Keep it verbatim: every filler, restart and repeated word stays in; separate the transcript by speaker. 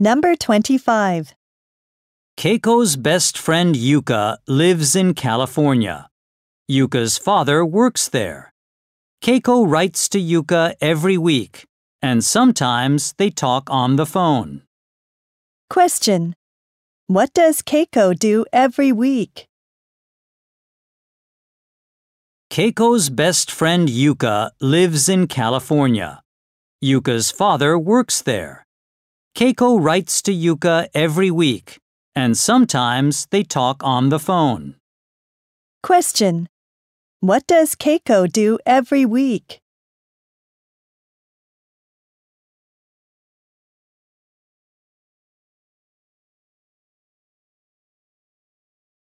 Speaker 1: Number twenty-five.
Speaker 2: Keiko's best friend Yuka lives in California. Yuka's father works there. Keiko writes to Yuka every week, and sometimes they talk on the phone.
Speaker 1: Question. What does Keiko do every week?
Speaker 2: Keiko's best friend Yuka lives in California. Yuka's father works there. Keiko writes to Yuka every week, and sometimes they talk on the phone.
Speaker 1: Question. What does Keiko do every week?